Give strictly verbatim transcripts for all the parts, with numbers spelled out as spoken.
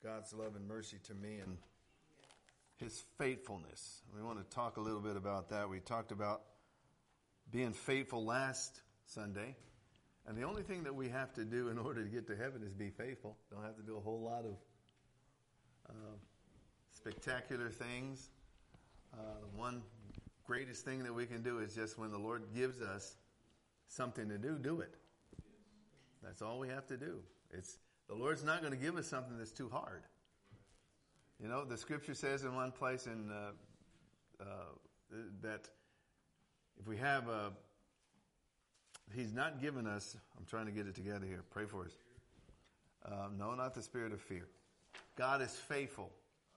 God's love and mercy to me and his faithfulness. We want to talk a little bit about that. We talked about being faithful last Sunday. And the only thing that we have to do in order to get to heaven is be faithful. Don't have to do a whole lot of uh, spectacular things. Uh, one greatest thing that we can do is just when the Lord gives us something to do, do it. That's all we have to do. It's the Lord's not going to give us something that's too hard. You know, the scripture says in one place in uh, uh, that if we have a, he's not given us, I'm trying to get it together here, pray for us. Uh, no, not the spirit of fear. God is faithful.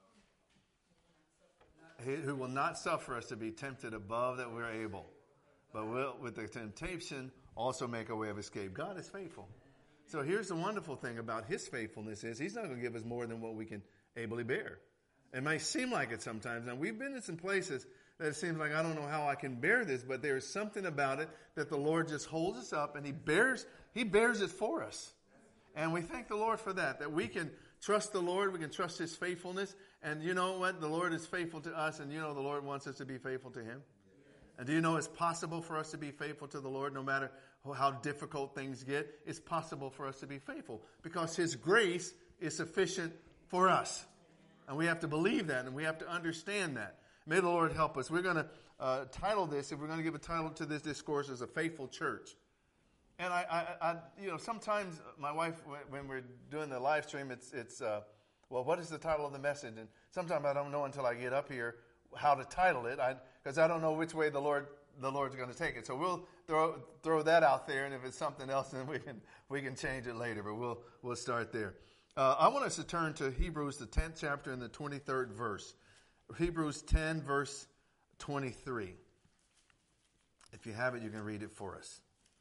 He, who will not suffer us to be tempted above that we're able, but will, with the temptation, also make a way of escape. God is faithful. So here's the wonderful thing about his faithfulness is he's not going to give us more than what we can ably bear. It may seem like it sometimes. Now, we've been in some places that it seems like I don't know how I can bear this, but there's something about it that the Lord just holds us up and he bears, he bears it for us. And we thank the Lord for that, that we can trust the Lord, we can trust his faithfulness. And you know what? The Lord is faithful to us, and you know the Lord wants us to be faithful to him. And do you know it's possible for us to be faithful to the Lord no matter how difficult things get? It's possible for us to be faithful because his grace is sufficient for us. And we have to believe that, and we have to understand that. May the Lord help us. We're going to uh, title this, if we're going to give a title to this discourse, as A Faithful Church. And I, I, I you know, sometimes my wife, when we're doing the live stream, it's, it's uh, well, what is the title of the message? And sometimes I don't know until I get up here how to title it, because I, I don't know which way the Lord the Lord's going to take it. So we'll throw throw that out there, and if it's something else, then we can we can change it later. But we'll we'll start there. Uh, I want us to turn to Hebrews, the tenth chapter, and the twenty-third verse. Hebrews ten, verse twenty-three. If you have it, you can read it for us.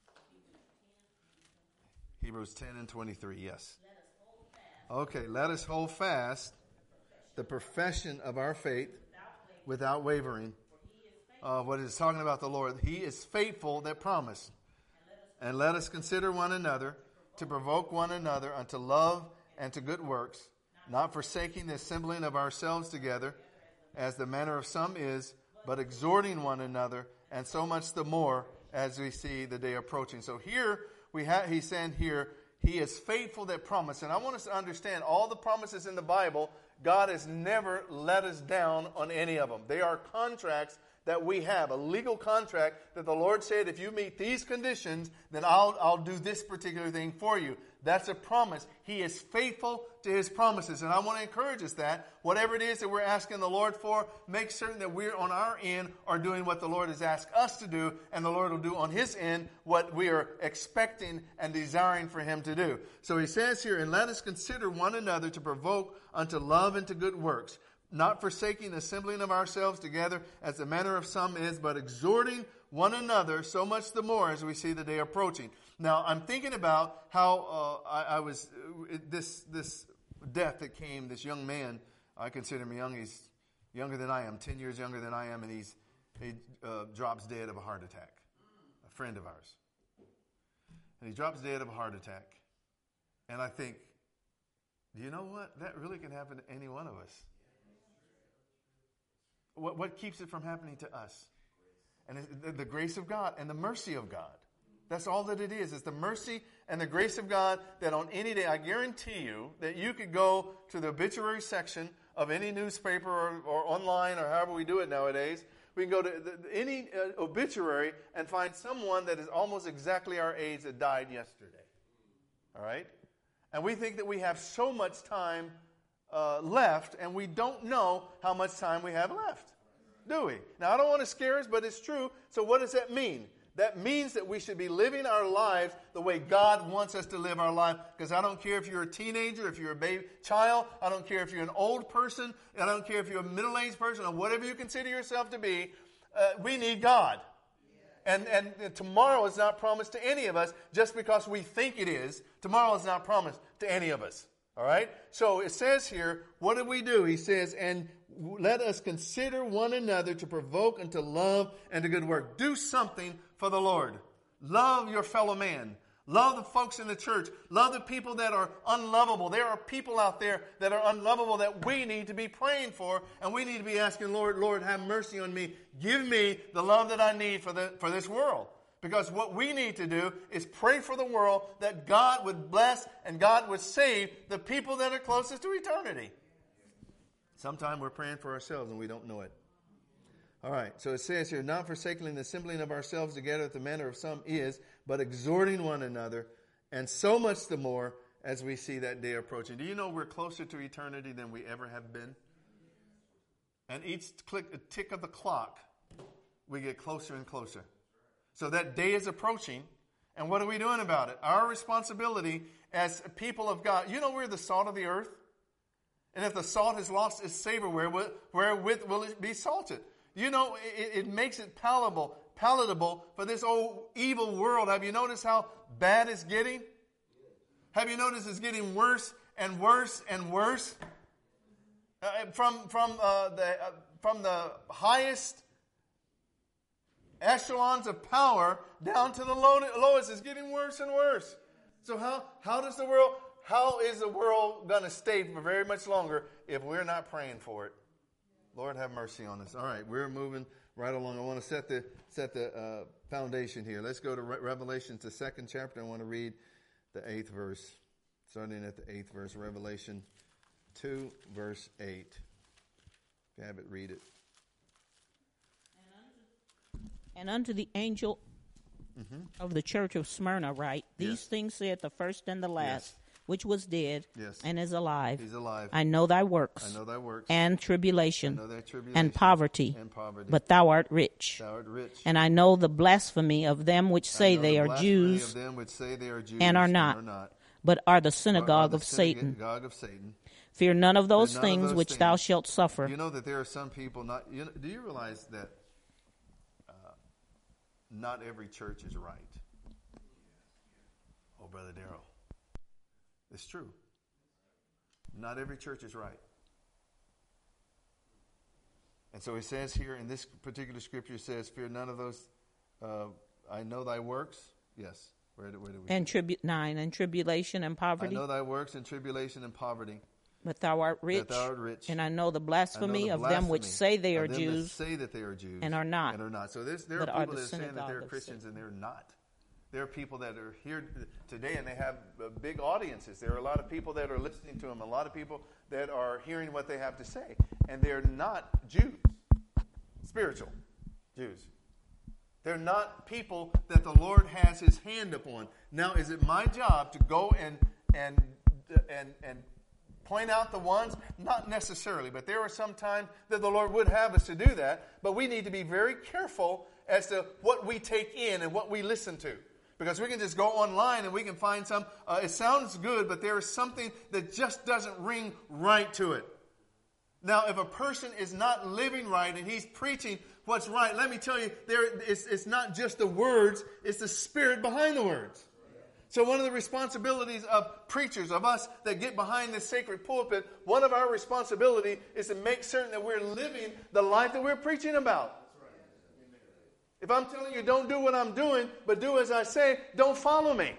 Hebrews ten and twenty-three. Yes. Okay. Let us hold fast the profession of our faith without wavering. Uh, what is talking about the Lord? He is faithful that promised. And let us consider one another to provoke one another unto love and to good works, not forsaking the assembling of ourselves together, as the manner of some is, but exhorting one another, and so much the more as we see the day approaching. So here we have, he's saying here, he is faithful that promised. And I want us to understand all the promises in the Bible, God has never let us down on any of them. They are contracts that we have, a legal contract that the Lord said, if you meet these conditions, then I'll, I'll do this particular thing for you. That's a promise. He is faithful to his promises. And I want to encourage us that whatever it is that we're asking the Lord for, make certain that we're on our end are doing what the Lord has asked us to do, and the Lord will do on his end what we are expecting and desiring for him to do. So he says here, and let us consider one another to provoke unto love and to good works, not forsaking the assembling of ourselves together as the manner of some is, but exhorting one another, so much the more as we see the day approaching. Now, I'm thinking about how uh, I, I was, uh, this this death that came, this young man, I consider him young, he's younger than I am, ten years younger than I am, and he's he uh, drops dead of a heart attack, a friend of ours. And he drops dead of a heart attack. And I think, do you know what? That really can happen to any one of us. What, what keeps it from happening to us? And the, the grace of God and the mercy of God. That's all that it is. It's the mercy and the grace of God that on any day, I guarantee you that you could go to the obituary section of any newspaper or, or online or however we do it nowadays. We can go to the, any uh, obituary and find someone that is almost exactly our age that died yesterday. All right? And we think that we have so much time Uh, left, and we don't know how much time we have left, do we? Now, I don't want to scare us, but it's true. So what does that mean? That means that we should be living our lives the way God wants us to live our life, because I don't care if you're a teenager, if you're a baby child, I don't care if you're an old person, I don't care if you're a middle-aged person, or whatever you consider yourself to be, uh, we need God. And, and tomorrow is not promised to any of us just because we think it is. Tomorrow is not promised to any of us. All right? So it says here, what do we do? He says, and let us consider one another to provoke unto love and to good work. Do something for the Lord. Love your fellow man. Love the folks in the church. Love the people that are unlovable. There are people out there that are unlovable that we need to be praying for, and we need to be asking, Lord, Lord, have mercy on me. Give me the love that I need for the, for this world. Because what we need to do is pray for the world that God would bless and God would save the people that are closest to eternity. Sometimes we're praying for ourselves and we don't know it. All right, so it says here, not forsaking the assembling of ourselves together as the manner of some is, but exhorting one another, and so much the more as we see that day approaching. Do you know we're closer to eternity than we ever have been? And each click, a tick of the clock, we get closer and closer. So that day is approaching, and what are we doing about it? Our responsibility as people of God, you know we're the salt of the earth? And if the salt has lost its savor, wherewith, wherewith will it be salted? You know, it, it makes it palatable, palatable for this old evil world. Have you noticed how bad it's getting? Have you noticed it's getting worse and worse and worse? Uh, from from uh, the uh, from the highest echelons of power down to the low, lowest, it's getting worse and worse. So how how does the world? How is the world going to stay for very much longer if we're not praying for it? Lord, have mercy on us. All right, we're moving right along. I want to set the set the uh, foundation here. Let's go to Re- Revelation, the second chapter. I want to read the eighth verse, starting at the eighth verse. Revelation two, verse eight. If you have it, read it. And unto the angel mm-hmm. of the church of Smyrna write, these yes. things saith the first and the last. Yes. Which was dead yes. and is alive. He's alive. I know thy works. I know thy works. And tribulation. I know thy tribulation. And poverty. And poverty. But thou art rich. Thou art rich. And I know the blasphemy of them which say they the are Jews. Of them which say they are Jews and are not. And are not. But are the synagogue, are the of, Satan. synagogue of Satan. Fear none of those none things of those which things. thou shalt suffer. You know that there are some people not. You know, do you realize that uh, not every church is right? Oh, Brother Darrell, it's true. Not every church is right. And so it says here in this particular scripture, it says, fear none of those, uh, I know thy works. Yes. Where do, where do we and tribu- nine, and tribulation and poverty. I know thy works and tribulation and poverty. But thou art rich. But thou art rich. And I know the blasphemy, know the of blasphemy them which say they are them Jews. That say that they are Jews. And are not. And are not. So there's, there are people are that are saying that they're Christians and they're not. There are people that are here today and they have big audiences. There are a lot of people that are listening to them, a lot of people that are hearing what they have to say. And they're not Jews, spiritual Jews. They're not people that the Lord has his hand upon. Now, is it my job to go and and and and point out the ones? Not necessarily, but there are some times that the Lord would have us to do that. But we need to be very careful as to what we take in and what we listen to. Because we can just go online and we can find some, uh, it sounds good, but there is something that just doesn't ring right to it. Now, if a person is not living right and he's preaching what's right, let me tell you, there it's, it's not just the words, it's the spirit behind the words. So one of the responsibilities of preachers, of us that get behind this sacred pulpit, one of our responsibility is to make certain that we're living the life that we're preaching about. If I'm telling you don't do what I'm doing, but do as I say, don't follow me.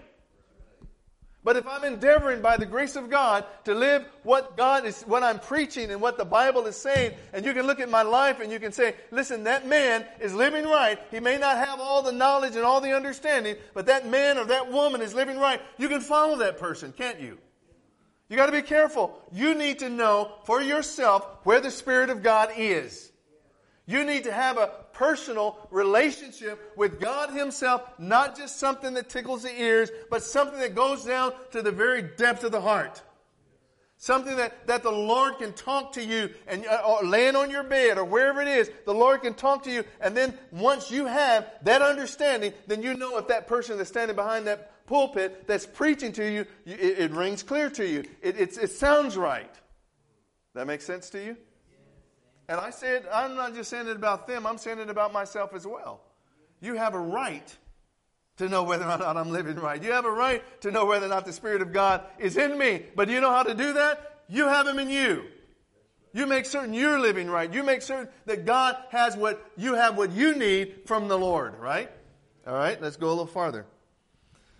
But if I'm endeavoring by the grace of God to live what God is, what I'm preaching and what the Bible is saying, and you can look at my life and you can say, listen, that man is living right. He may not have all the knowledge and all the understanding, but that man or that woman is living right. You can follow that person, can't you? You got to be careful. You need to know for yourself where the Spirit of God is. You need to have a personal relationship with God himself, not just something that tickles the ears, but something that goes down to the very depth of the heart. Something that, that the Lord can talk to you, and or laying on your bed or wherever it is, the Lord can talk to you. And then once you have that understanding, then you know if that person that's standing behind that pulpit that's preaching to you, it, it rings clear to you. It, it, it sounds right. That makes sense to you? And I said, I'm not just saying it about them, I'm saying it about myself as well. You have a right to know whether or not I'm living right. You have a right to know whether or not the Spirit of God is in me. But do you know how to do that? You have him in you. You make certain you're living right. You make certain that God has what you have what you need from the Lord, right? All right, let's go a little farther.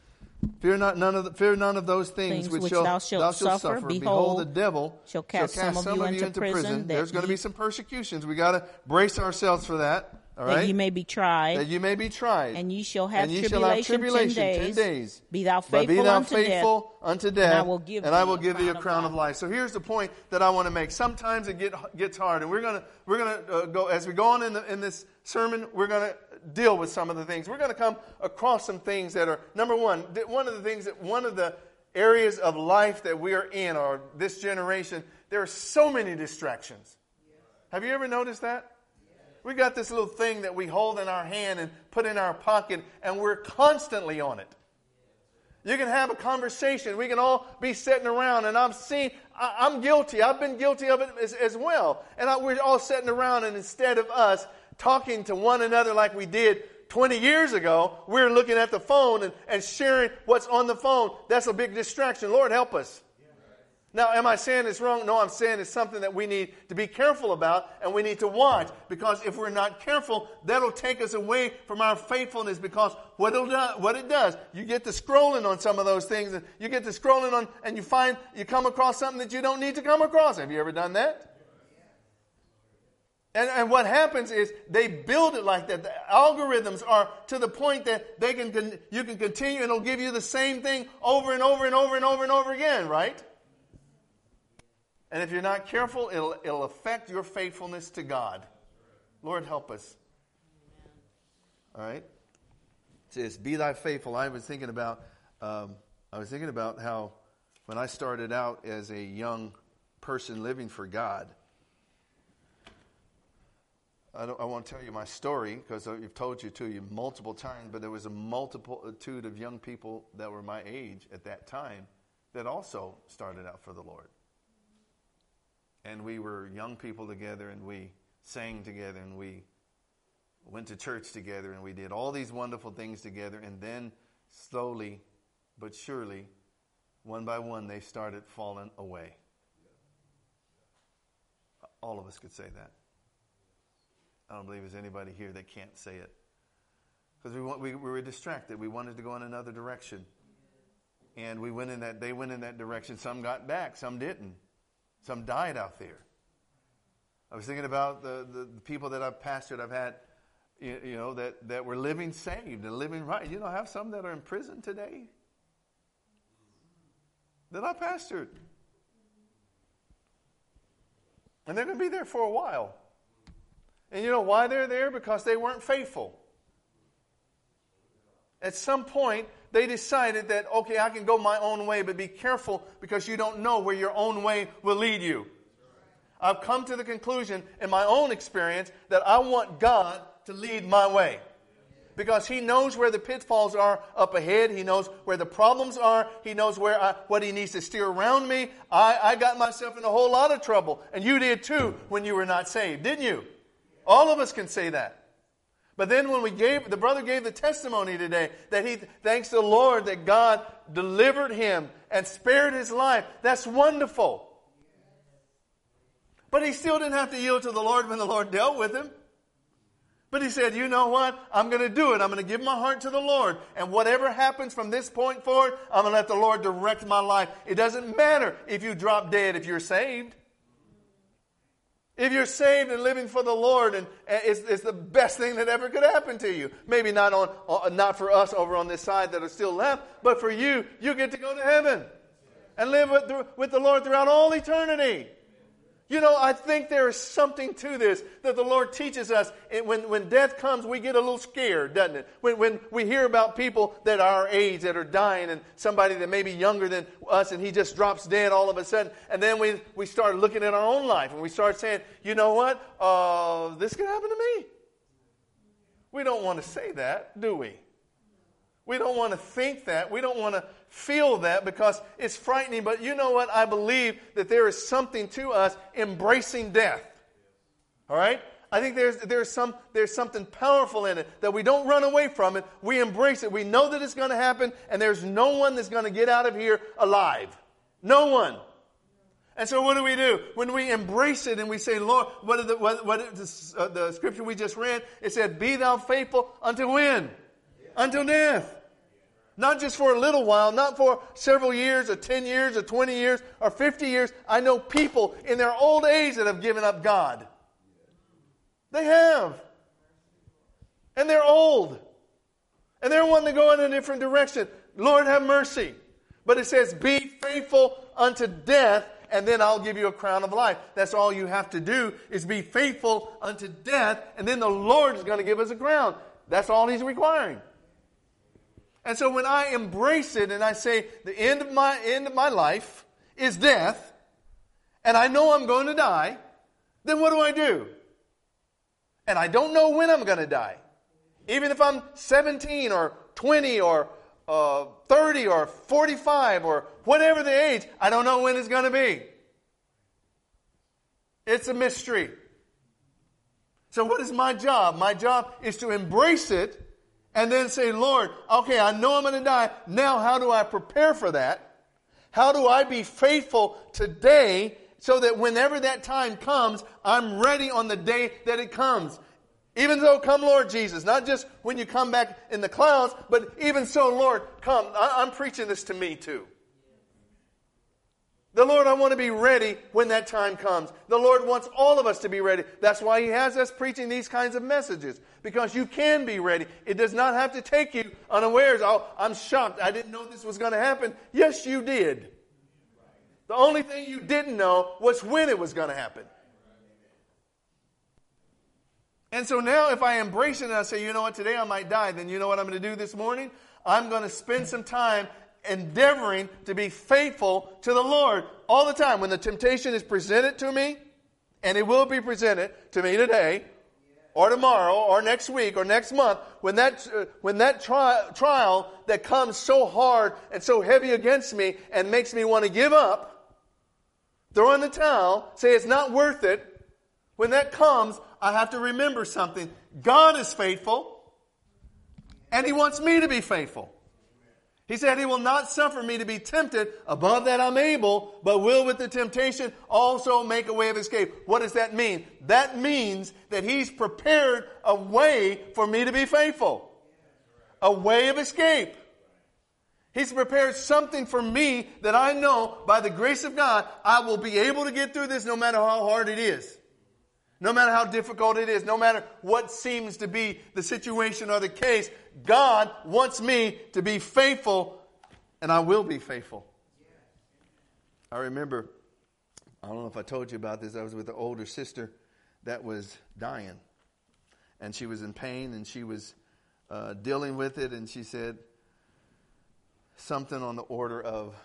Fear not none of the, fear none of those things, things which, which shall, thou shalt thou shalt suffer. suffer. Behold, Behold, the devil shall cast, shall cast some of you into prison, that There's going to ye- be some persecutions. We got to brace ourselves for that. All that right? ye may be tried, That you may be tried. and ye shall have and ye tribulation, shall have tribulation ten days. ten days. Be thou But faithful be thou unto faithful death, unto death, and I will give and I thee will a give thee a crown of crown of life. life. So here's the point that I want to make. Sometimes it get, gets hard, and we're gonna we're gonna uh, go as we go on in the, in this sermon. We're gonna deal with some of the things. We're gonna come across some things that are number one. One of the things that one of the areas of life that we are in, or this generation, there are so many distractions. Have you ever noticed that? We got this little thing that we hold in our hand and put in our pocket, and we're constantly on it. You can have a conversation. We can all be sitting around, and I'm seeing, I, I'm guilty. I've been guilty of it as, as well. And I, we're all sitting around, and instead of us talking to one another like we did twenty years ago, we're looking at the phone and, and sharing what's on the phone. That's a big distraction. Lord, help us. Now, am I saying it's wrong? No, I'm saying it's something that we need to be careful about, and we need to watch. Because if we're not careful, that'll take us away from our faithfulness. Because what, it'll do, what it does, you get to scrolling on some of those things, and you get to scrolling on, and you find you come across something that you don't need to come across. Have you ever done that? And, and what happens is they build it like that. The algorithms are to the point that they can, can you can continue, and it'll give you the same thing over and over and over and over and over again, right? And if you're not careful, it'll, it'll affect your faithfulness to God. Lord, help us. All right? It says, be thy faithful. I was thinking about, um, I was thinking about how when I started out as a young person living for God, I, don't, I won't tell you my story because I've told you to you multiple times, but there was a multitude of young people that were my age at that time that also started out for the Lord. And we were young people together, and we sang together, and we went to church together, and we did all these wonderful things together. And then slowly but surely, one by one, they started falling away. All of us could say that. I don't believe there's anybody here that can't say it. Because we, we, we were distracted. We wanted to go in another direction. And we went in that, they went in that direction. Some got back, some didn't. Some died out there. I was thinking about the, the, the people that I've pastored. I've had, you, you know, that, that were living saved and living right. You know, I have some that are in prison today that I pastored. And they're going to be there for a while. And you know why they're there? Because they weren't faithful. At some point, they decided that, okay, I can go my own way, but be careful because you don't know where your own way will lead you. I've come to the conclusion in my own experience that I want God to lead my way. Because He knows where the pitfalls are up ahead. He knows where the problems are. He knows where I, what He needs to steer around me. I, I got myself in a whole lot of trouble. And you did too when you were not saved, didn't you? All of us can say that. But then when we gave, the brother gave the testimony today that he, thanks the Lord that God delivered him and spared his life. That's wonderful. But he still didn't have to yield to the Lord when the Lord dealt with him. But he said, you know what? I'm going to do it. I'm going to give my heart to the Lord. And whatever happens from this point forward, I'm going to let the Lord direct my life. It doesn't matter if you drop dead if you're saved. If you're saved and living for the Lord, and it's, it's the best thing that ever could happen to you. Maybe not on, uh, not for us over on this side that are still left, but for you, you get to go to heaven and live with, with the Lord throughout all eternity. You know, I think there is something to this that the Lord teaches us. It, when, when death comes, we get a little scared, doesn't it? When, when we hear about people that are our age that are dying, and somebody that may be younger than us, and he just drops dead all of a sudden, and then we, we start looking at our own life, and we start saying, you know what? Uh, this could happen to me. We don't want to say that, do we? We don't want to think that. We don't want to feel that because it's frightening. But you know what? I believe that there is something to us embracing death. All right? I think there's there's some there's something powerful in it that we don't run away from it. We embrace it. We know that it's going to happen, and there's no one that's going to get out of here alive. No one. And so what do we do? When we embrace it and we say, Lord, what is the, what, what is the, uh, the scripture we just read? It said, be thou faithful unto when? Until death. Not just for a little while, not for several years or ten years or twenty years or fifty years. I know people in their old age that have given up God. They have. And they're old. And they're wanting to go in a different direction. Lord, have mercy. But it says, be faithful unto death, and then I'll give you a crown of life. That's all you have to do is be faithful unto death, and then the Lord is going to give us a crown. That's all He's requiring. And so when I embrace it and I say the end of my end of my life is death, and I know I'm going to die, then what do I do? And I don't know when I'm going to die. Even if I'm seventeen or twenty or uh, thirty or forty-five or whatever the age, I don't know when it's going to be. It's a mystery. So what is my job? My job is to embrace it and then say, Lord, okay, I know I'm going to die. Now how do I prepare for that? How do I be faithful today so that whenever that time comes, I'm ready on the day that it comes? Even so, come Lord Jesus. Not just when you come back in the clouds, but even so, Lord, come. I- I'm preaching this to me too. The Lord, I want to be ready when that time comes. The Lord wants all of us to be ready. That's why He has us preaching these kinds of messages. Because you can be ready. It does not have to take you unawares. Oh, I'm shocked. I didn't know this was going to happen. Yes, you did. The only thing you didn't know was when it was going to happen. And so now if I embrace it and I say, you know what, today I might die, then you know what I'm going to do this morning? I'm going to spend some time endeavoring to be faithful to the Lord all the time. When the temptation is presented to me, and it will be presented to me today, or tomorrow, or next week, or next month, when that uh, when that tri- trial that comes so hard and so heavy against me and makes me want to give up, throw in the towel, say it's not worth it, when that comes, I have to remember something. God is faithful, and He wants me to be faithful. He said He will not suffer me to be tempted above that I'm able, but will with the temptation also make a way of escape. What does that mean? That means that He's prepared a way for me to be faithful. A way of escape. He's prepared something for me that I know by the grace of God I will be able to get through this no matter how hard it is. No matter how difficult it is, no matter what seems to be the situation or the case, God wants me to be faithful, and I will be faithful. I remember, I don't know if I told you about this, I was with an older sister that was dying. And she was in pain, and she was uh, dealing with it, and she said something on the order of,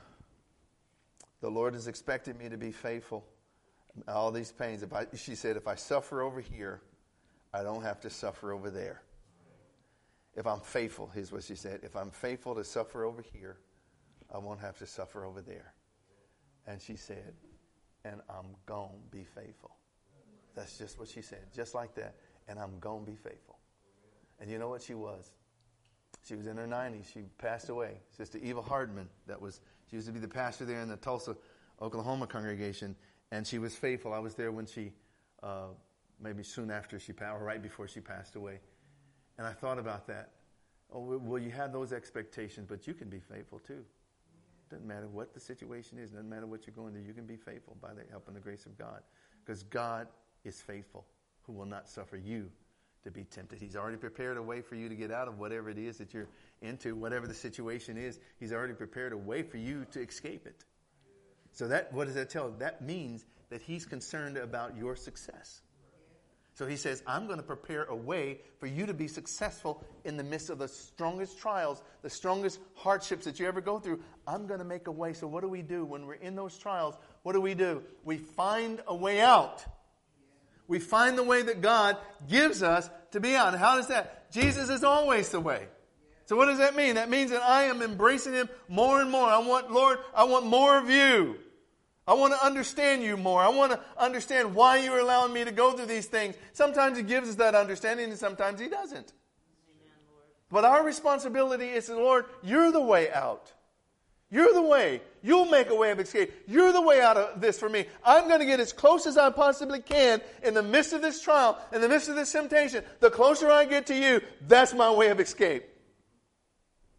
the Lord is expecting me to be faithful. All these pains. If I, she said, if I suffer over here, I don't have to suffer over there. If I'm faithful, here's what she said. If I'm faithful to suffer over here, I won't have to suffer over there. And she said, and I'm going to be faithful. That's just what she said. Just like that. And I'm going to be faithful. And you know what she was? She was in her nineties. She passed away. Sister Eva Hardman. That was, she used to be the pastor there in the Tulsa, Oklahoma congregation. And she was faithful. I was there when she, uh, maybe soon after she passed, or right before she passed away. And I thought about that. Oh, well, you had those expectations, but you can be faithful too. Doesn't matter what the situation is. Doesn't matter what you're going through. You can be faithful by the help and the grace of God. Because God is faithful, who will not suffer you to be tempted. He's already prepared a way for you to get out of whatever it is that you're into, whatever the situation is. He's already prepared a way for you to escape it. So that, what does that tell? That means that He's concerned about your success. So He says, I'm going to prepare a way for you to be successful in the midst of the strongest trials, the strongest hardships that you ever go through. I'm going to make a way. So what do we do when we're in those trials? What do we do? We find a way out. We find the way that God gives us to be out. And how does that? Jesus is always the way. So what does that mean? That means that I am embracing Him more and more. I want, Lord, I want more of You. I want to understand You more. I want to understand why You're allowing me to go through these things. Sometimes He gives us that understanding and sometimes He doesn't. Amen, Lord. But our responsibility is, Lord, You're the way out. You're the way. You'll make a way of escape. You're the way out of this for me. I'm going to get as close as I possibly can in the midst of this trial, in the midst of this temptation. The closer I get to You, that's my way of escape.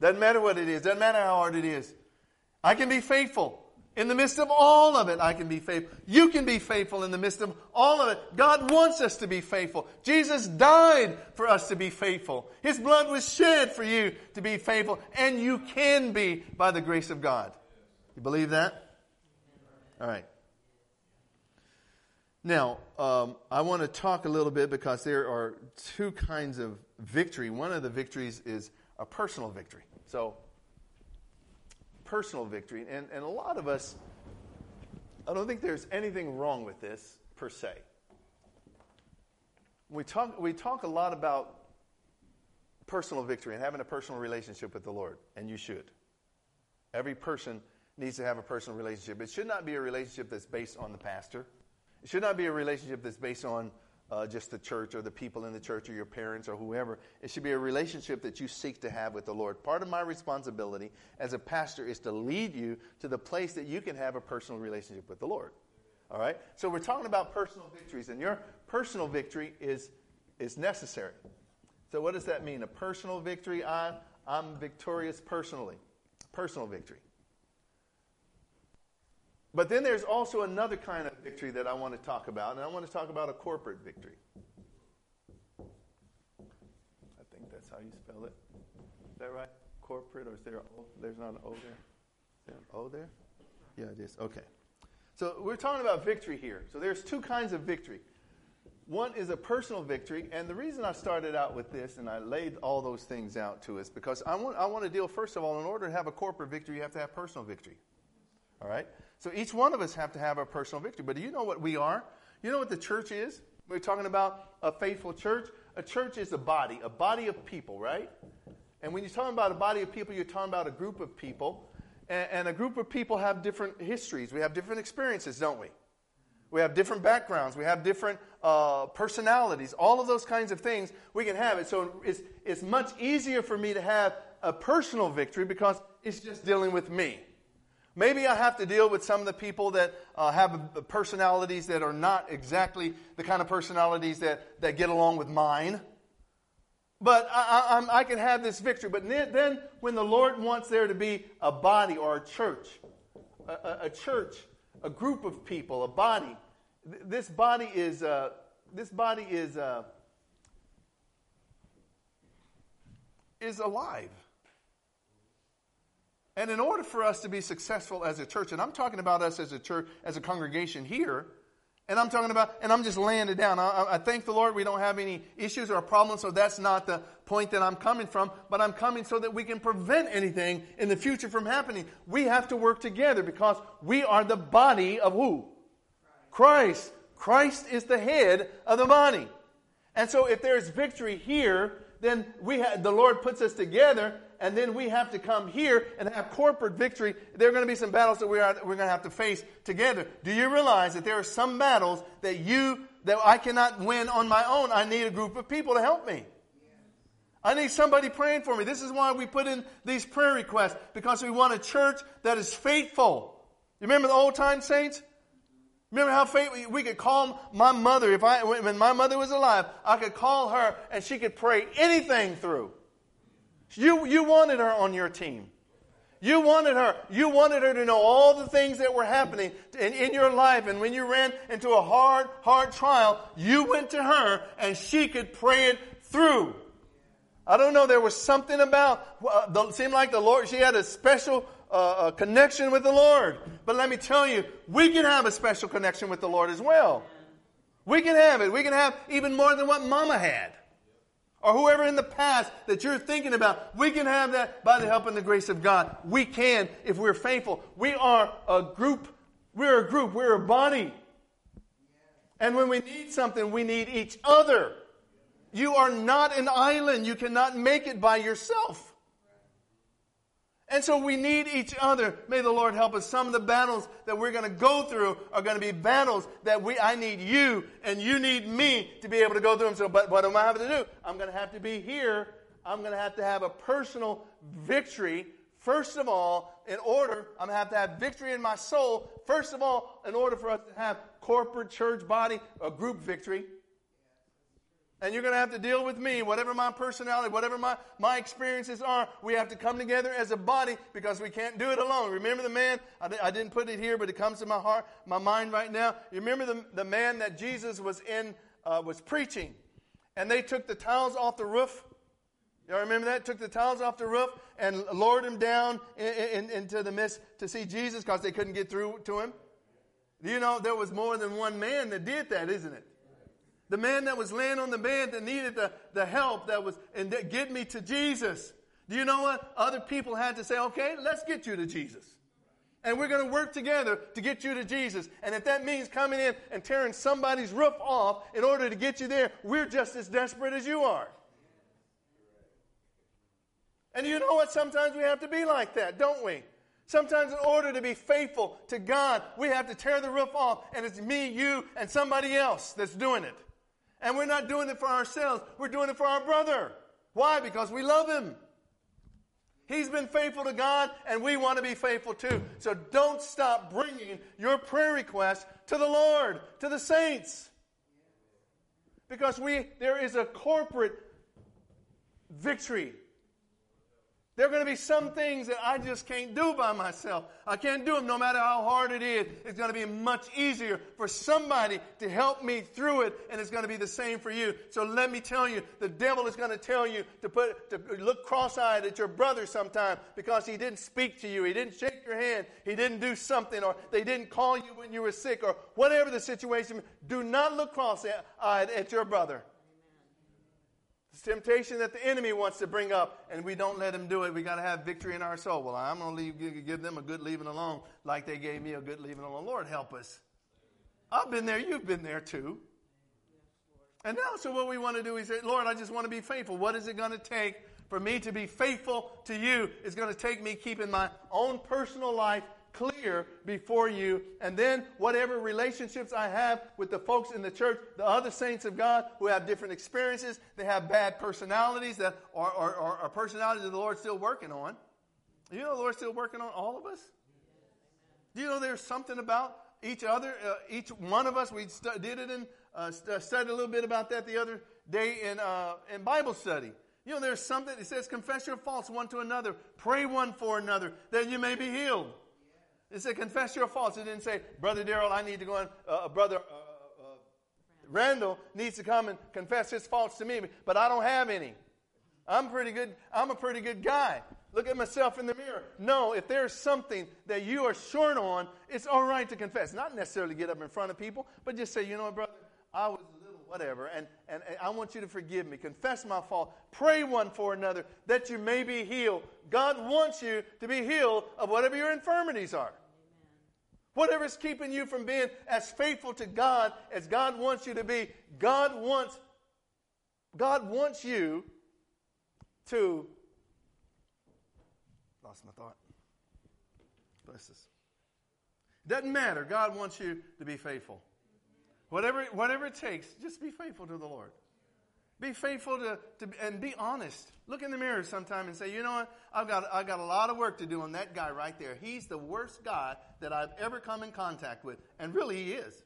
Doesn't matter what it is. Doesn't matter how hard it is. I can be faithful. In the midst of all of it, I can be faithful. You can be faithful in the midst of all of it. God wants us to be faithful. Jesus died for us to be faithful. His blood was shed for you to be faithful. And you can be by the grace of God. You believe that? All right. Now, um, I want to talk a little bit because there are two kinds of victory. One of the victories is a personal victory. So, personal victory. And, and a lot of us, I don't think there's anything wrong with this per se. We talk, we talk a lot about personal victory and having a personal relationship with the Lord, and you should. Every person needs to have a personal relationship. It should not be a relationship that's based on the pastor. It should not be a relationship that's based on uh, just the church or the people in the church or your parents or whoever. It should be a relationship that you seek to have with the Lord. Part of my responsibility as a pastor is to lead you to the place that you can have a personal relationship with the Lord. All right? So we're talking about personal victories, and your personal victory is, is necessary. So what does that mean? A personal victory? I, I'm victorious personally. Personal victory. But then there's also another kind of victory that I want to talk about, and I want to talk about a corporate victory. I think that's how you spell it. Is that right? Corporate, or is there an O? There's not an O there? Is there an O there? Yeah, it is. Okay. So we're talking about victory here. So there's two kinds of victory. One is a personal victory, and the reason I started out with this and I laid all those things out to us because I want I want to deal, first of all, in order to have a corporate victory, you have to have personal victory. All right? So each one of us have to have our personal victory. But do you know what we are? You know what the church is? We're talking about a faithful church. A church is a body, a body of people, right? And when you're talking about a body of people, you're talking about a group of people. And, and a group of people have different histories. We have different experiences, don't we? We have different backgrounds. We have different uh, personalities. All of those kinds of things, we can have it. So it's, it's much easier for me to have a personal victory because it's just dealing with me. Maybe I have to deal with some of the people that uh, have personalities that are not exactly the kind of personalities that, that get along with mine. But I, I, I can have this victory. But then when the Lord wants there to be a body or a church, a, a, a church, a group of people, a body, th- this body is uh, this body is uh, is alive. And in order for us to be successful as a church, and I'm talking about us as a church, as a congregation here, and I'm talking about, and I'm just laying it down. I, I thank the Lord we don't have any issues or problems, so that's not the point that I'm coming from, but I'm coming so that we can prevent anything in the future from happening. We have to work together because we are the body of who? Christ. Christ is the head of the body. And so if there's victory here, then we ha- the Lord puts us together, and then we have to come here and have corporate victory. There are going to be some battles that we are, we're going to have to face together. Do you realize that there are some battles that you that I cannot win on my own? I need a group of people to help me. I need somebody praying for me. This is why we put in these prayer requests, because we want a church that is faithful. You remember the old time saints? Remember how faithful we could call my mother. If I when my mother was alive, I could call her and she could pray anything through. You, you wanted her on your team. You wanted her. You wanted her to know all the things that were happening in, in your life. And when you ran into a hard, hard trial, you went to her and she could pray it through. I don't know. There was something about, uh, the, it seemed like the Lord, she had a special uh, a connection with the Lord. But let me tell you, we can have a special connection with the Lord as well. We can have it. We can have even more than what Mama had. Or whoever in the past that you're thinking about, we can have that by the help and the grace of God. We can if we're faithful. We are a group. We're a group. We're a body. And when we need something, we need each other. You are not an island. You cannot make it by yourself. And so we need each other. May the Lord help us. Some of the battles that we're going to go through are going to be battles that we I need you and you need me to be able to go through them. So, but what am I having to do? I'm going to have to be here. I'm going to have to have a personal victory. First of all, in order, I'm going to have to have victory in my soul. First of all, in order for us to have corporate church body, a group victory. And you're going to have to deal with me, whatever my personality, whatever my, my experiences are. We have to come together as a body because we can't do it alone. Remember the man, I, I didn't put it here, but it comes to my heart, my mind right now. You remember the, the man that Jesus was in, uh, was preaching, and they took the tiles off the roof? Y'all remember that? Took the tiles off the roof and lowered him down in, in, into the mist to see Jesus because they couldn't get through to him? Do you know there was more than one man that did that, isn't it? The man that was laying on the bed that needed the, the help that was, and that get me to Jesus. Do you know what? Other people had to say, okay, let's get you to Jesus. And we're going to work together to get you to Jesus. And if that means coming in and tearing somebody's roof off in order to get you there, we're just as desperate as you are. And you know what? Sometimes we have to be like that, don't we? Sometimes in order to be faithful to God, we have to tear the roof off. And it's me, you, and somebody else that's doing it. And we're not doing it for ourselves. We're doing it for our brother. Why? Because we love him. He's been faithful to God, and we want to be faithful too. So don't stop bringing your prayer requests to the Lord, to the saints. Because we there is a corporate victory. There are going to be some things that I just can't do by myself. I can't do them no matter how hard it is. It's going to be much easier for somebody to help me through it, and it's going to be the same for you. So let me tell you, the devil is going to tell you to put to look cross-eyed at your brother sometime because he didn't speak to you, he didn't shake your hand, he didn't do something, or they didn't call you when you were sick, or whatever the situation. Do not look cross-eyed at your brother. It's temptation that the enemy wants to bring up, and we don't let him do it. We got to have victory in our soul. Well, I'm going to leave, give them a good leaving alone like they gave me a good leaving alone. Lord, help us. I've been there. You've been there too. And now, so what we want to do is say, Lord, I just want to be faithful. What is it going to take for me to be faithful to you? It's going to take me keeping my own personal life clear before you, and then whatever relationships I have with the folks in the church, the other saints of God who have different experiences, they have bad personalities that are, are, are, are personalities that the Lord's still working on. You know the Lord's still working on all of us? Do you know there's something about each other, uh, each one of us? We stu- did it in, uh, st- studied a little bit about that the other day in, uh, in Bible study. You know there's something, it says confess your faults one to another, pray one for another, that you may be healed. It said, confess your faults. It didn't say, Brother Darrell, I need to go and, uh, Brother uh, uh, Randall needs to come and confess his faults to me, but I don't have any. I'm pretty good. I'm a pretty good guy. Look at myself in the mirror. No, if there's something that you are short on, it's all right to confess. Not necessarily get up in front of people, but just say, you know what, brother, I was a little whatever, and, and, and I want you to forgive me. Confess my fault. Pray one for another that you may be healed. God wants you to be healed of whatever your infirmities are. Whatever's keeping you from being as faithful to God as God wants you to be, God wants, God wants you to, lost my thought. Bless this. Doesn't matter. God wants you to be faithful. Whatever, whatever it takes, just be faithful to the Lord. Be faithful to, to and be honest. Look in the mirror sometime and say, you know what? I've got I've got a lot of work to do on that guy right there. He's the worst guy that I've ever come in contact with. And really he is.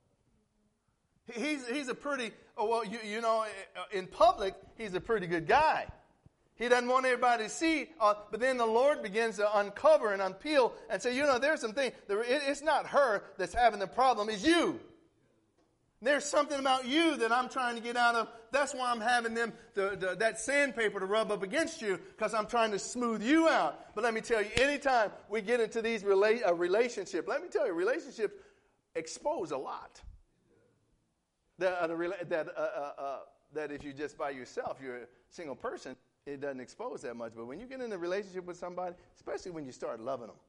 He's he's a pretty, oh, well, you, you know, in public, he's a pretty good guy. He doesn't want everybody to see, uh, but then the Lord begins to uncover and unpeel and say, you know, there's some things. It's not her that's having the problem, it's you. There's something about you that I'm trying to get out of. That's why I'm having them the, the, that sandpaper to rub up against you, because I'm trying to smooth you out. But let me tell you, anytime we get into these rela- uh, relationships, let me tell you, relationships expose a lot. That, uh, that, uh, uh, uh, that if you're just by yourself, you're a single person, it doesn't expose that much. But when you get in a relationship with somebody, especially when you start loving them,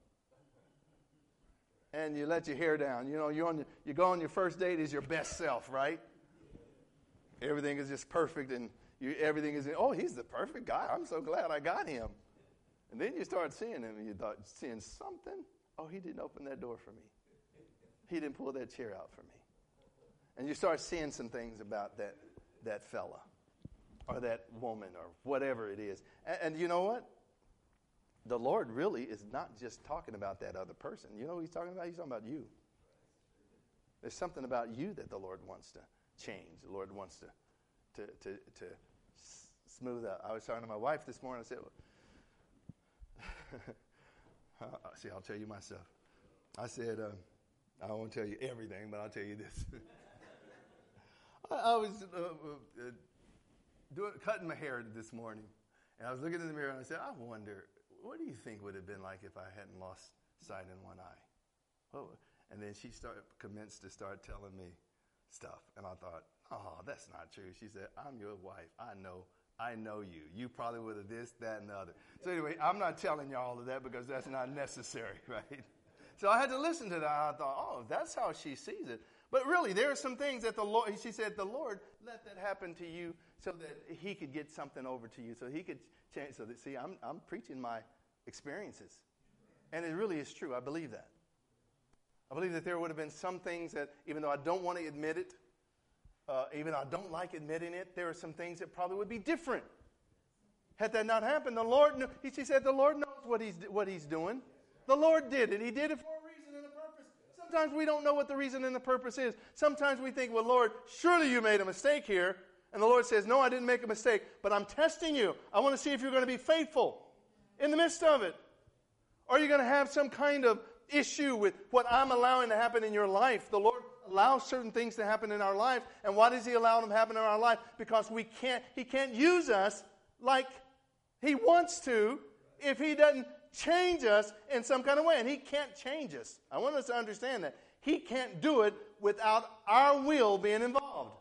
and you let your hair down. You know, you're on the, you go on your first date as your best self, right? Everything is just perfect, and you, everything is, oh, he's the perfect guy. I'm so glad I got him. And then you start seeing him, and you thought, seeing something? Oh, he didn't open that door for me. He didn't pull that chair out for me. And you start seeing some things about that, that fella or that woman or whatever it is. And, and you know what? The Lord really is not just talking about that other person. You know what he's talking about? He's talking about you. There's something about you that the Lord wants to change. The Lord wants to to, to, to s- smooth out. I was talking to my wife this morning. I said, see, I'll tell you myself. I said, uh, I won't tell you everything, but I'll tell you this. I, I was uh, uh, doing, cutting my hair this morning, and I was looking in the mirror, and I said, I wonder, what do you think would have been like if I hadn't lost sight in one eye? Oh, and then she started commenced to start telling me stuff, and I thought, oh, that's not true. She said, I'm your wife. I know. I know you. You probably would have this, that, and the other. So anyway, I'm not telling you all of that because that's not necessary, right? So I had to listen to that. I thought, oh, that's how she sees it. But really, there are some things that the Lord, she said, the Lord let that happen to you so that he could get something over to you, so he could change. So that, see, I'm, I'm preaching my experiences. And it really is true. I believe that. I believe that there would have been some things that, even though I don't want to admit it, uh, even though I don't like admitting it, there are some things that probably would be different. Had that not happened, the Lord knew, he, she said, the Lord knows what he's, what he's doing. The Lord did it. He did it for a reason and a purpose. Sometimes we don't know what the reason and the purpose is. Sometimes we think, well, Lord, surely you made a mistake here. And the Lord says, no, I didn't make a mistake, but I'm testing you. I want to see if you're going to be faithful in the midst of it. Are you going to have some kind of issue with what I'm allowing to happen in your life? The Lord allows certain things to happen in our life. And why does he allow them to happen in our life? Because we can't, he can't use us like he wants to if he doesn't change us in some kind of way. And he can't change us. I want us to understand that. He can't do it without our will being involved.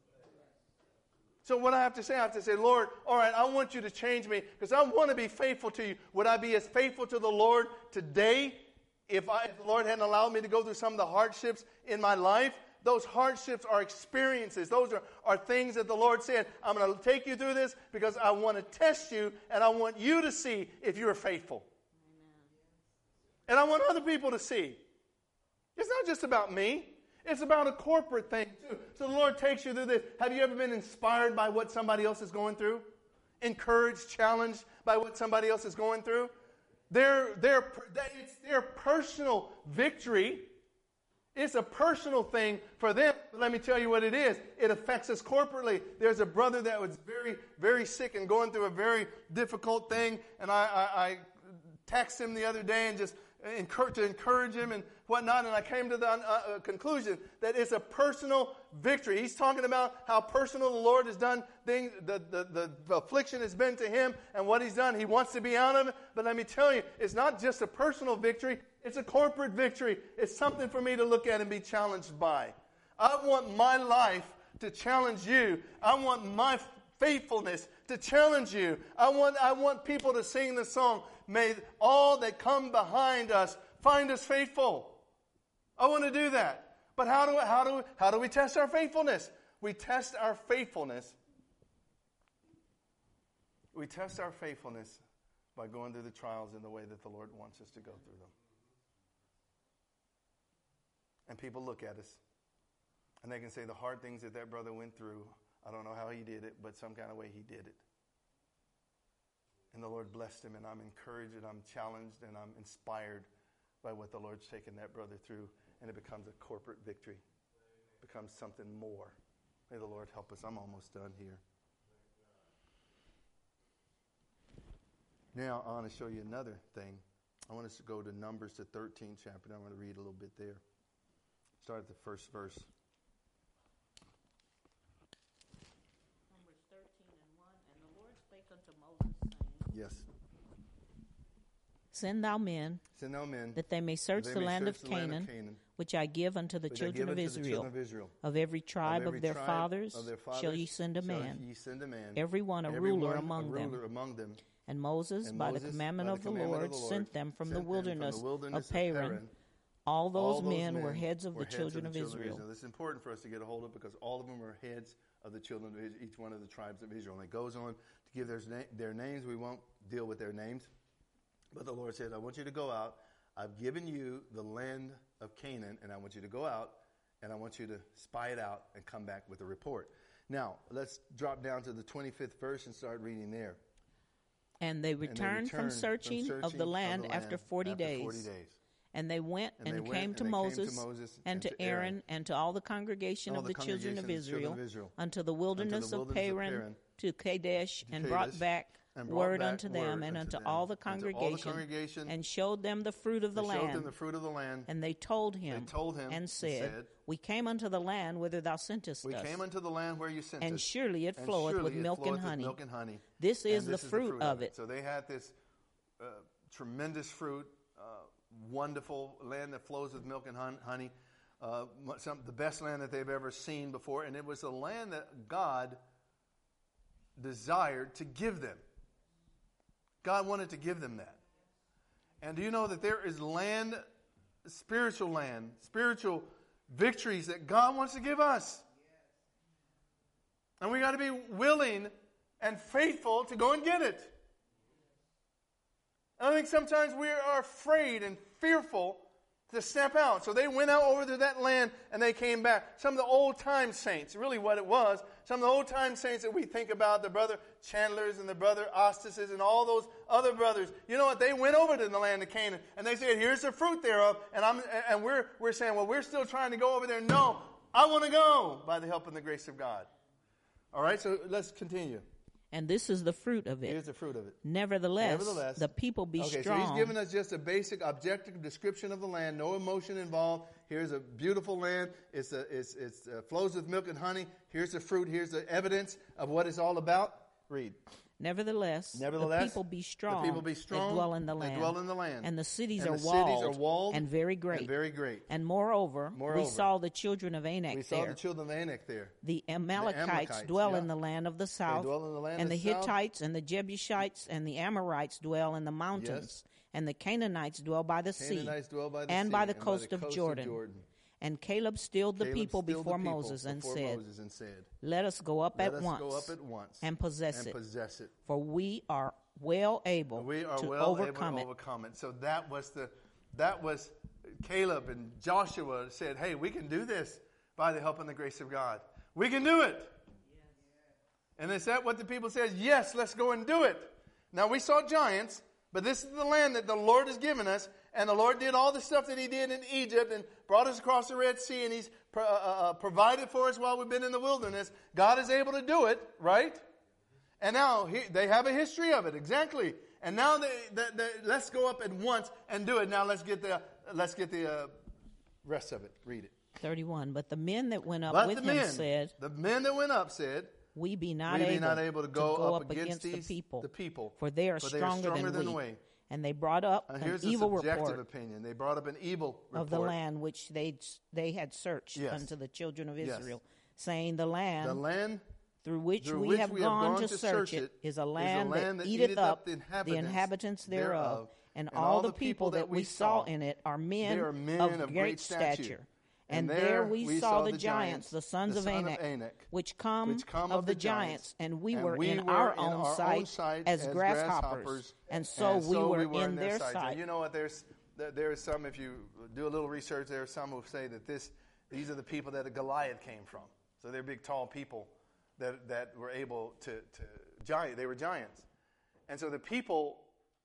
So what I have to say, I have to say, Lord, all right, I want you to change me because I want to be faithful to you. Would I be as faithful to the Lord today if, I, if the Lord hadn't allowed me to go through some of the hardships in my life? Those hardships are experiences. Those are, are things that the Lord said, I'm going to take you through this because I want to test you and I want you to see if you're faithful. Amen. And I want other people to see. It's not just about me. It's about a corporate thing, too. So the Lord takes you through this. Have you ever been inspired by what somebody else is going through? Encouraged, challenged by what somebody else is going through? Their, their, it's their personal victory. It's a personal thing for them. But let me tell you what it is. It affects us corporately. There's a brother that was very, very sick and going through a very difficult thing. And I, I, I texted him the other day and just encourage, to encourage him and whatnot, and I came to the uh, conclusion that it's a personal victory. He's talking about how personal the Lord has done things, the, the, the affliction has been to him, and what he's done. He wants to be out of it, but let me tell you, it's not just a personal victory, it's a corporate victory. It's something for me to look at and be challenged by. I want my life to challenge you. I want my faithfulness to challenge you. I want, I want people to sing the song, may all that come behind us find us faithful. I want to do that. But how do, how do, how do we test our faithfulness? We test our faithfulness. We test our faithfulness by going through the trials in the way that the Lord wants us to go through them. And people look at us, and they can say the hard things that that brother went through, I don't know how he did it, but some kind of way he did it. And the Lord blessed him, and I'm encouraged, and I'm challenged, and I'm inspired by what the Lord's taken that brother through, and it becomes a corporate victory. It becomes something more. May the Lord help us. I'm almost done here. Now, I want to show you another thing. I want us to go to Numbers, the thirteenth chapter. I'm going to read a little bit there. Start at the first verse. Numbers thirteen and one. And the Lord spake unto Moses, saying, Yes. Send thou men, Send thou men, that they may search they the, may land, search of the land Canaan, of Canaan, which I give unto the which I children give of unto the Israel. children of Israel. Of every tribe Of of, every their, tribe fathers, of their fathers shall ye send a shall man, ye send a man, every one a every ruler one among a them. ruler among them. And Moses, And by Moses, the commandment, by of, the the commandment Lord, of the Lord, sent them from sent the them from wilderness, the wilderness of Paran. All those All those men were men heads of were the heads children of, the of children Israel. It's important for us to get a hold of because all of them were heads of the children of Israel, each one of the tribes of Israel. And it goes on to give their, their names. We won't deal with their names. But the Lord said, I want you to go out. I've given you the land of Canaan, and I want you to go out, and I want you to spy it out and come back with a report. Now, let's drop down to the twenty-fifth verse and start reading there. And they returned, and they returned from, searching from searching of the land, of the land after, forty, after days. forty days. And they went And and, they went came, and to they came Moses to Moses and, and to to Aaron, Aaron and to all the congregation all of the the children of congregation of the children Israel, of Israel, unto the wilderness unto the of wilderness of Paran, Paran, to Kadesh, to and Kadesh, brought back and brought word back unto them, word and unto unto them, all the unto all the congregation, congregation, and showed them the fruit of the They showed land. them the fruit of the land. And they told him, They told him and said, said, We came unto the land whither thou sentest We us, came unto the land where you sent and us. surely it and floweth surely with it milk and floweth with honey. milk and honey. This is And the this fruit of it. So they had this uh, tremendous fruit, uh, wonderful land that flows with milk and hun- honey, uh, some, the best land that they've ever seen before. And it was a land that God desired to give them. God wanted to give them that. And do you know that there is land, spiritual land, spiritual victories that God wants to give us? And we got to be willing and faithful to go and get it. I think sometimes we are afraid and fearful to step out. So they went out over to that land and they came back. Some of the old-time saints, really what it was, some of the old-time saints that we think about, the brother Chandlers and the brother Ostises and all those other brothers, you know what? They went over to the land of Canaan and they said, here's the fruit thereof. And I'm and we're we're saying, well, we're still trying to go over there. No, I want to go by the help and the grace of God. All right, so let's continue. And this is the fruit of it. Here's the fruit of it. Nevertheless, Nevertheless, the people be okay, strong. so he's given us just a basic objective description of the land, no emotion involved. Here's a beautiful land. It's a, it's, it's uh, flows with milk and honey. Here's the fruit. Here's the evidence of what it's all about. Read. Nevertheless, Nevertheless, the people be strong, the people be strong that dwell in the that land. dwell in the land. And the cities, And are, the walled cities are walled and very great. and very great. And moreover, Moreover, we saw the children of Anak We saw there. the children of Anak there. The Amalekites, Amalekites, dwell yeah. in the land of the south, dwell in the land and of the the south. Hittites and the Jebusites and the Amorites dwell in the mountains, Yes. and the Canaanites dwell by the Canaanites sea, dwell by the and sea by the and coast, by the of, coast Jordan. of Jordan. And Caleb stilled the Caleb people stilled before the people Moses and before said, Moses and said, Let us go up Let at us once, go up at once and possess and it, possess it. for we are well able We are to well overcome able to it. overcome it. So that was the, that was Caleb and Joshua said, hey, we can do this by the help and the grace of God. We can do it. And is that what the people said? Yes, let's go and do it. Now we saw giants, but this is the land that the Lord has given us. And the Lord did all the stuff that He did in Egypt and brought us across the Red Sea, and He's pro- uh, uh, provided for us while we've been in the wilderness. God is able to do it, right? And now he, they have a history of it, exactly. And now they, they, they, let's go up at once and do it. Now let's get the let's get the uh, rest of it. Read it. thirty-one. But the men that went up But with the him men, said, the men that went up said, We be not, we be able, not able to go, to go up, up against, against these, the people, the people, for they are for stronger, they are stronger than, than we. we. And they brought up And an here's the evil subjective report opinion. They brought up an evil report of the land which they they had searched Yes. unto the children of Yes. Israel, saying, The land, The land through which, through we, which have we have gone, gone to to search search it it is a is a land, land that that eateth eateth up up the the inhabitants inhabitants thereof, thereof, and, and all the people that we saw saw in it are men, they are men of, of great great stature. stature. And And there there we, we saw, saw the the giants, giants, the sons the of son of Anak, Anak, which come, which come of of the the giants, giants, and we and were we in were our in own our own sight, sight as, as grasshoppers, grasshoppers, and so, and we, so were we were in in their their sight. sight. And you know what? There's there is some, if you do a little research, there are some who say that this these are the people that Goliath came from. So they're big, tall people that that were able to to giant. They were giants, and so the people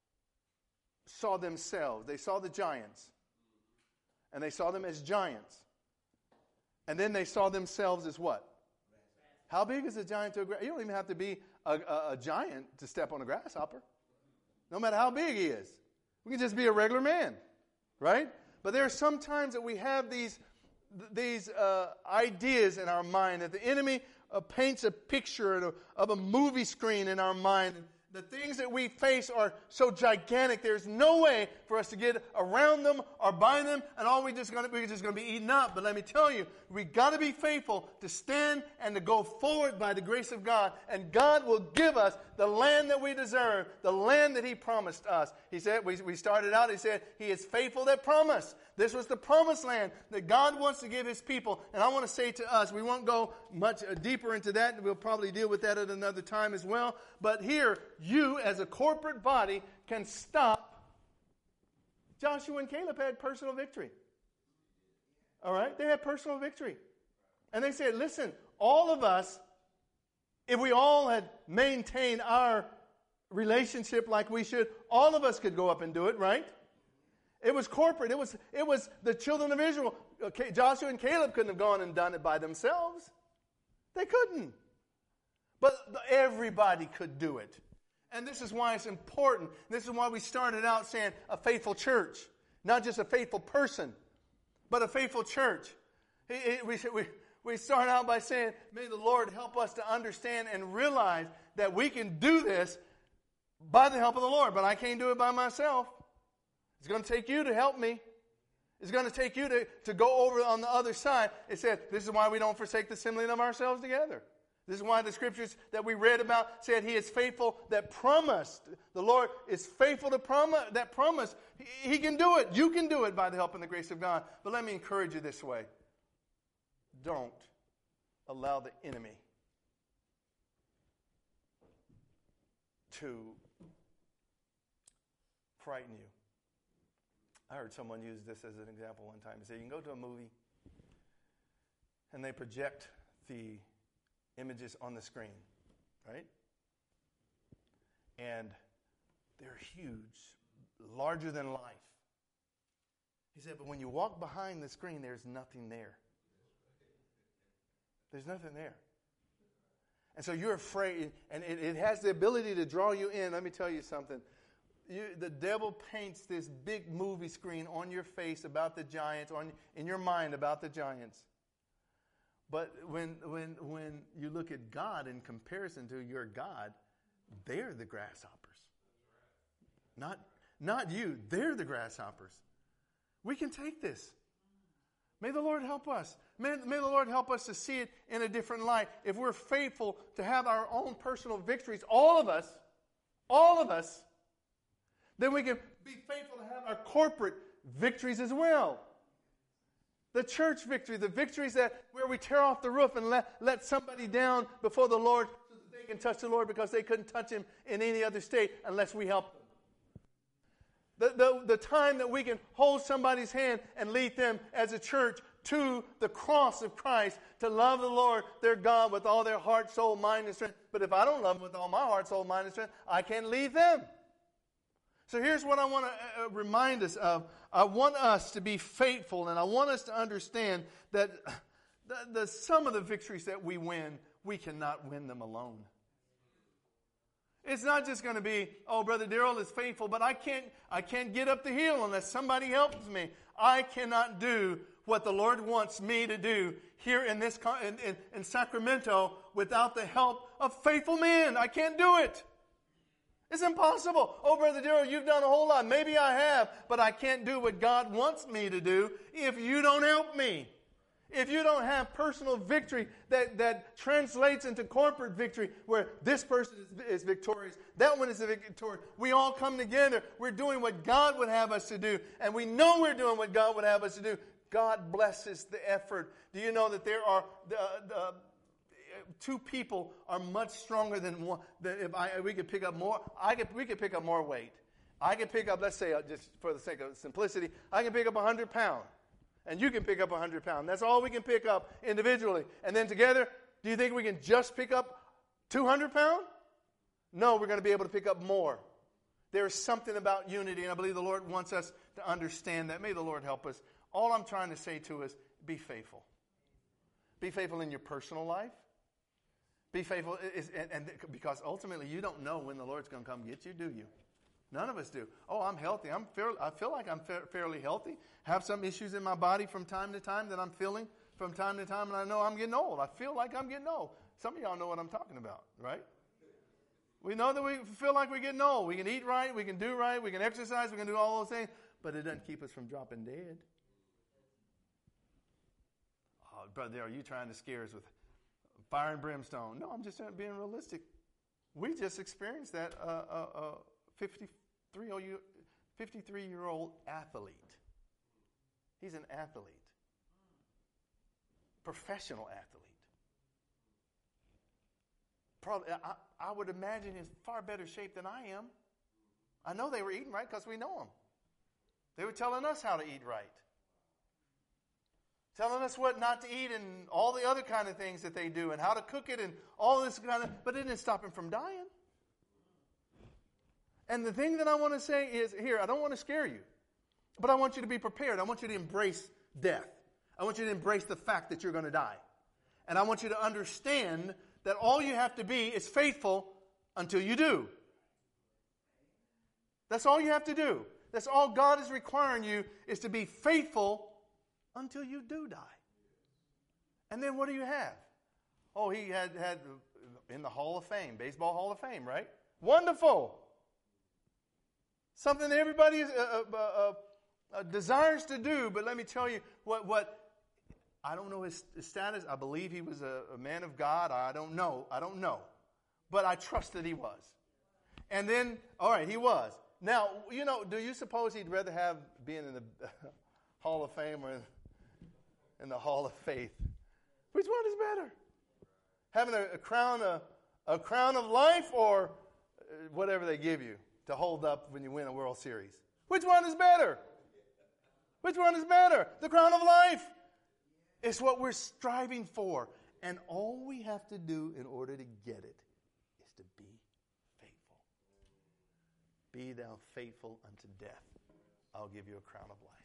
saw themselves. They saw the giants, and they saw them as giants. And then they saw themselves as what? How big is a giant to a grasshopper? You don't even have to be a, a, a giant to step on a grasshopper. No matter how big he is. We can just be a regular man. Right? But there are some times that we have these, these uh, ideas in our mind that the enemy uh, paints a picture of a, of a movie screen in our mind. The things that we face are so gigantic. There's no way for us to get around them or by them, and all we just gonna we're just going to be eaten up. But let me tell you, we got to be faithful to stand and to go forward by the grace of God, and God will give us the land that we deserve, the land that He promised us. He said we we started out. He said He is faithful that promised. This was the promised land that God wants to give His people. And I want to say to us, we won't go much deeper into that, and we'll probably deal with that at another time as well. But here, you as a corporate body can stop. Joshua and Caleb had personal victory. All right? They had personal victory. And they said, listen, all of us, if we all had maintained our relationship like we should, all of us could go up and do it, right? It was corporate. It was, it was the children of Israel. Okay, Joshua and Caleb couldn't have gone and done it by themselves. They couldn't. But everybody could do it. And this is why it's important. This is why we started out saying a faithful church. Not just a faithful person, but a faithful church. We, we, we start out by saying, may the Lord help us to understand and realize that we can do this by the help of the Lord. But I can't do it by myself. It's going to take you to help me. It's going to take you to, to go over on the other side. It said, this is why we don't forsake the assembling of ourselves together. This is why the scriptures that we read about said he is faithful that promised. The Lord is faithful to promise that promise. He, he can do it. You can do it by the help and the grace of God. But let me encourage you this way. Don't allow the enemy to frighten you. I heard someone use this as an example one time. He said, you can go to a movie and they project the images on the screen, right? And they're huge, larger than life. He said, but when you walk behind the screen, there's nothing there. There's nothing there. And so you're afraid, and it, it has the ability to draw you in. Let me tell you something. You, the devil paints this big movie screen on your face about the giants, on in your mind about the giants. But when when when you look at God in comparison to your God, they're the grasshoppers. Not not you. They're the grasshoppers. We can take this. May the Lord help us. May, may the Lord help us to see it in a different light. If we're faithful to have our own personal victories, all of us, all of us, then we can be faithful to have our corporate victories as well. The church victory, the victories that where we tear off the roof and let, let somebody down before the Lord so that they can touch the Lord because they couldn't touch him in any other state unless we help them. The, the, the time that we can hold somebody's hand and lead them as a church to the cross of Christ, to love the Lord, their God, with all their heart, soul, mind, and strength. But if I don't love them with all my heart, soul, mind, and strength, I can't lead them. So here's what I want to uh, remind us of. I want us to be faithful, and I want us to understand that the, the, some of the victories that we win, we cannot win them alone. It's not just going to be, oh, Brother Darrell is faithful, but I can't, I can't get up the hill unless somebody helps me. I cannot do what the Lord wants me to do here in this in, in, in Sacramento without the help of faithful men. I can't do it. It's impossible. Oh, Brother Darrell, you've done a whole lot. Maybe I have, but I can't do what God wants me to do if you don't help me. If you don't have personal victory that, that translates into corporate victory where this person is, is victorious, that one is victorious, we all come together. We're doing what God would have us to do, and we know we're doing what God would have us to do. God blesses the effort. Do you know that there are the, the two people are much stronger than one? That if I we could pick up more, I could we could pick up more weight. I could pick up, let's say, uh, just for the sake of simplicity, I can pick up a hundred pounds. And you can pick up one hundred pounds. That's all we can pick up individually. And then together, do you think we can just pick up two hundred pounds? No, we're going to be able to pick up more. There is something about unity, and I believe the Lord wants us to understand that. May the Lord help us. All I'm trying to say to us, be faithful. Be faithful in your personal life. Be faithful, and, and because ultimately you don't know when the Lord's going to come get you, do you? None of us do. Oh, I'm healthy. I'm fair, I feel like I'm fa- fairly healthy. Have some issues in my body from time to time that I'm feeling from time to time, and I know I'm getting old. I feel like I'm getting old. Some of y'all know what I'm talking about, right? We know that we feel like we're getting old. We can eat right. We can do right. We can exercise. We can do all those things. But it doesn't keep us from dropping dead. Oh, brother, are you trying to scare us with fire and brimstone? No, I'm just being realistic. We just experienced that uh, uh, uh, fifty-three-year-old athlete. He's an athlete. Professional athlete. Probably, I, I would imagine he's far better shape than I am. I know they were eating right because we know them. They were telling us how to eat right. Telling us what not to eat and all the other kind of things that they do and how to cook it and all this kind of, but it didn't stop him from dying. And the thing that I want to say is, here, I don't want to scare you. But I want you to be prepared. I want you to embrace death. I want you to embrace the fact that you're going to die. And I want you to understand that all you have to be is faithful until you do. That's all you have to do. That's all God is requiring you, is to be faithful until you do die. And then what do you have? Oh, he had, had in the Hall of Fame, Baseball Hall of Fame, right? Wonderful. Something that everybody uh, uh, uh, uh, desires to do, but let me tell you what, what I don't know his, his status. I believe he was a, a man of God. I don't know. I don't know. But I trust that he was. And then, all right, he was. Now, you know, do you suppose he'd rather have being in the Hall of Fame or in, in the Hall of Faith? Which one is better? Having a, a crown, a, a crown of life, or whatever they give you to hold up when you win a World Series? Which one is better? Which one is better? The crown of life. It's what we're striving for. And all we have to do in order to get it is to be faithful. Be thou faithful unto death. I'll give you a crown of life.